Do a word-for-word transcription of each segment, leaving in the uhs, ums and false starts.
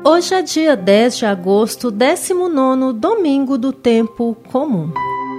Hoje é dia dez de agosto, décimo nono domingo do tempo comum.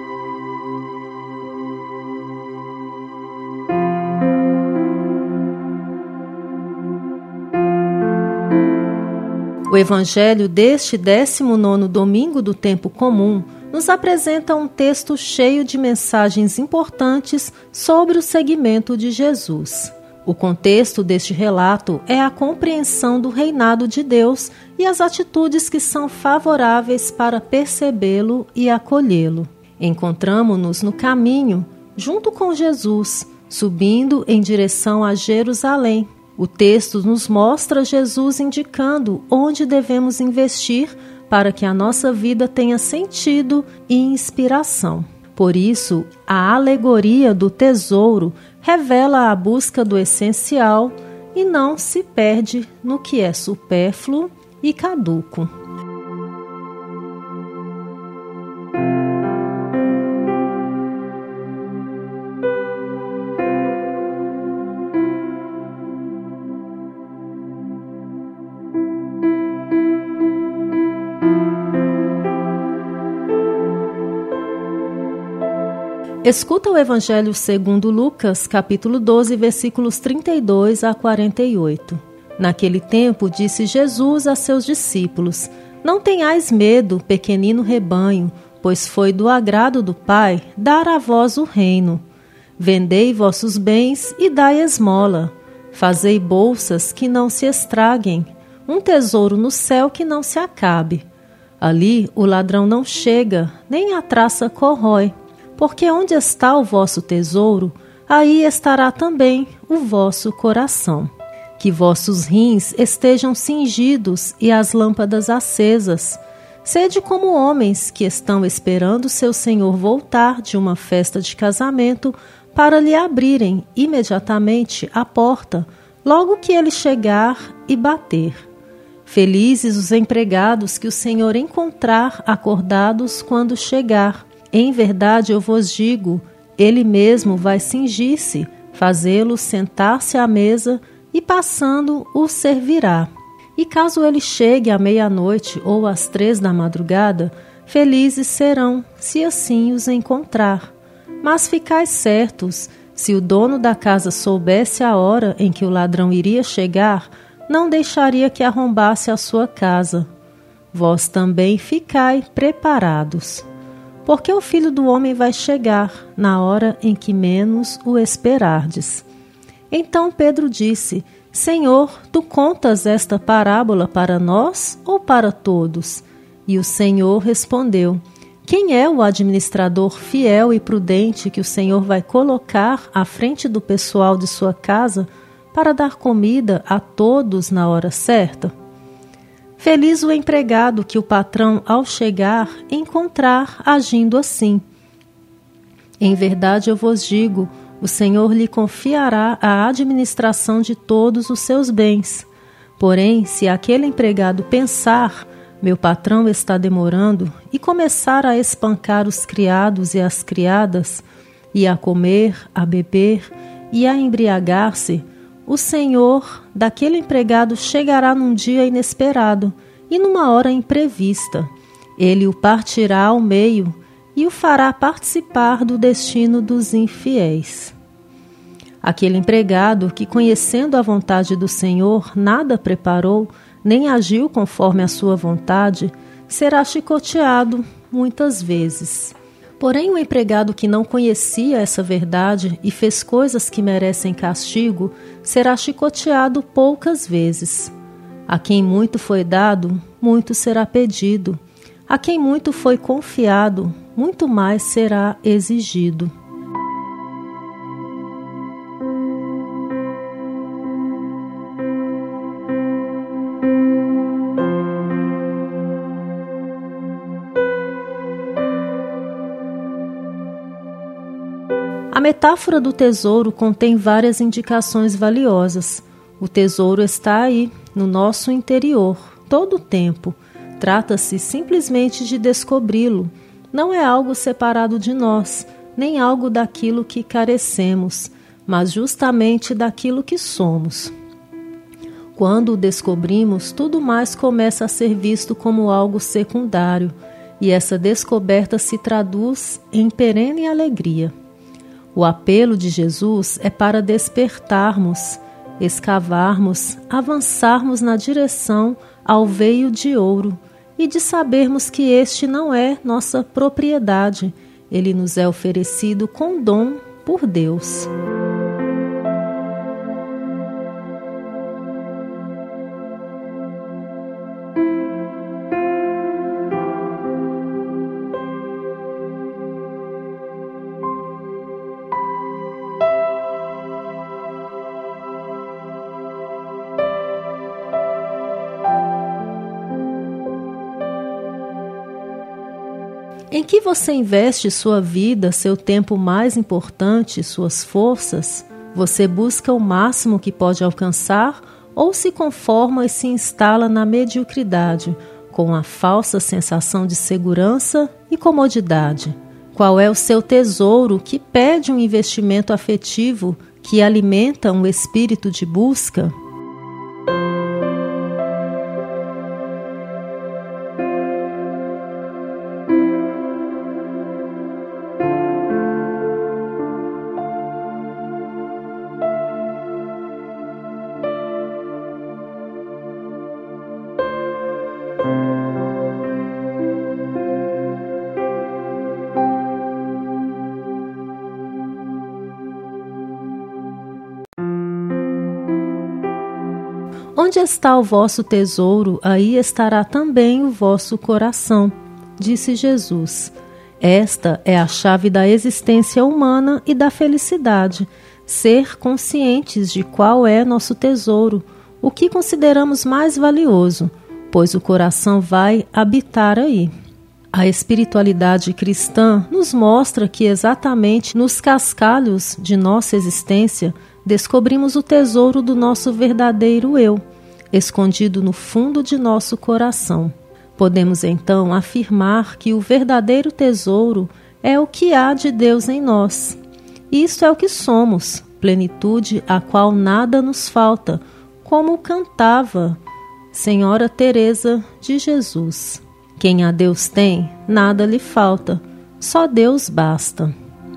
O evangelho deste décimo nono domingo do tempo comum nos apresenta um texto cheio de mensagens importantes sobre o seguimento de Jesus. O contexto deste relato é a compreensão do reinado de Deus e as atitudes que são favoráveis para percebê-lo e acolhê-lo. Encontramo-nos no caminho, junto com Jesus, subindo em direção a Jerusalém. O texto nos mostra Jesus indicando onde devemos investir para que a nossa vida tenha sentido e inspiração. Por isso, a alegoria do tesouro revela a busca do essencial e não se perde no que é supérfluo e caduco. Escuta o Evangelho segundo Lucas, capítulo doze, versículos trinta e dois a quarenta e oito. Naquele tempo disse Jesus a seus discípulos: Não tenhais medo, pequenino rebanho, pois foi do agrado do Pai dar a vós o reino. Vendei vossos bens e dai esmola. Fazei bolsas que não se estraguem, um tesouro no céu que não se acabe. Ali o ladrão não chega, nem a traça corrói. Porque onde está o vosso tesouro, aí estará também o vosso coração. Que vossos rins estejam cingidos e as lâmpadas acesas. Sede como homens que estão esperando seu senhor voltar de uma festa de casamento para lhe abrirem imediatamente a porta, logo que ele chegar e bater. Felizes os empregados que o senhor encontrar acordados quando chegar. Em verdade, eu vos digo, ele mesmo vai cingir-se, fazê-lo sentar-se à mesa e, passando, o servirá. E caso ele chegue à meia-noite ou às três da madrugada, felizes serão, se assim os encontrar. Mas ficais certos, se o dono da casa soubesse a hora em que o ladrão iria chegar, não deixaria que arrombasse a sua casa. Vós também ficai preparados. Porque o Filho do Homem vai chegar na hora em que menos o esperardes. Então Pedro disse: Senhor, tu contas esta parábola para nós ou para todos? E o Senhor respondeu: Quem é o administrador fiel e prudente que o Senhor vai colocar à frente do pessoal de sua casa para dar comida a todos na hora certa? Feliz o empregado que o patrão, ao chegar, encontrar agindo assim. Em verdade eu vos digo, o Senhor lhe confiará a administração de todos os seus bens. Porém, se aquele empregado pensar, meu patrão está demorando, e começar a espancar os criados e as criadas, e a comer, a beber e a embriagar-se, o senhor daquele empregado chegará num dia inesperado e numa hora imprevista. Ele o partirá ao meio e o fará participar do destino dos infiéis. Aquele empregado que, conhecendo a vontade do Senhor, nada preparou, nem agiu conforme a sua vontade, será chicoteado muitas vezes. Porém, o empregado que não conhecia essa verdade e fez coisas que merecem castigo, será chicoteado poucas vezes. A quem muito foi dado, muito será pedido. A quem muito foi confiado, muito mais será exigido. A metáfora do tesouro contém várias indicações valiosas. O tesouro está aí, no nosso interior, todo o tempo. Trata-se simplesmente de descobri-lo. Não é algo separado de nós, nem algo daquilo que carecemos, mas justamente daquilo que somos. Quando o descobrimos, tudo mais começa a ser visto como algo secundário, e essa descoberta se traduz em perene alegria. O apelo de Jesus é para despertarmos, escavarmos, avançarmos na direção ao veio de ouro e de sabermos que este não é nossa propriedade, ele nos é oferecido com dom por Deus. Em que você investe sua vida, seu tempo mais importante, suas forças? Você busca o máximo que pode alcançar ou se conforma e se instala na mediocridade, com a falsa sensação de segurança e comodidade? Qual é o seu tesouro que pede um investimento afetivo que alimenta um espírito de busca? Onde está o vosso tesouro, aí estará também o vosso coração, disse Jesus. Esta é a chave da existência humana e da felicidade, ser conscientes de qual é nosso tesouro, o que consideramos mais valioso, pois o coração vai habitar aí. A espiritualidade cristã nos mostra que exatamente nos cascalhos de nossa existência descobrimos o tesouro do nosso verdadeiro eu, escondido no fundo de nosso coração. Podemos então afirmar que o verdadeiro tesouro é o que há de Deus em nós. Isto é o que somos, plenitude a qual nada nos falta, como cantava Senhora Teresa de Jesus. Quem a Deus tem, nada lhe falta, só Deus basta.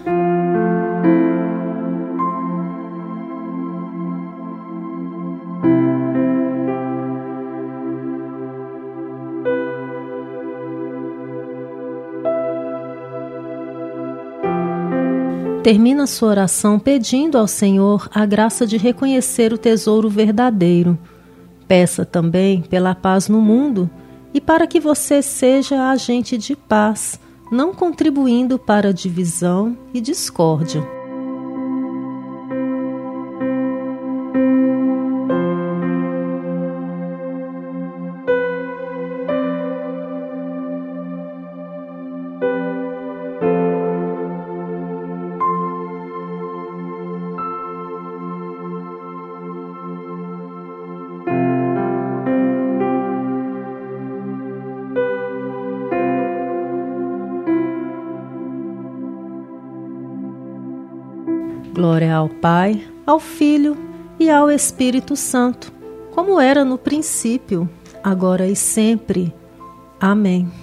Termina sua oração pedindo ao Senhor a graça de reconhecer o tesouro verdadeiro. Peça também pela paz no mundo e para que você seja agente de paz, não contribuindo para a divisão e discórdia. Glória ao Pai, ao Filho e ao Espírito Santo, como era no princípio, agora e sempre. Amém.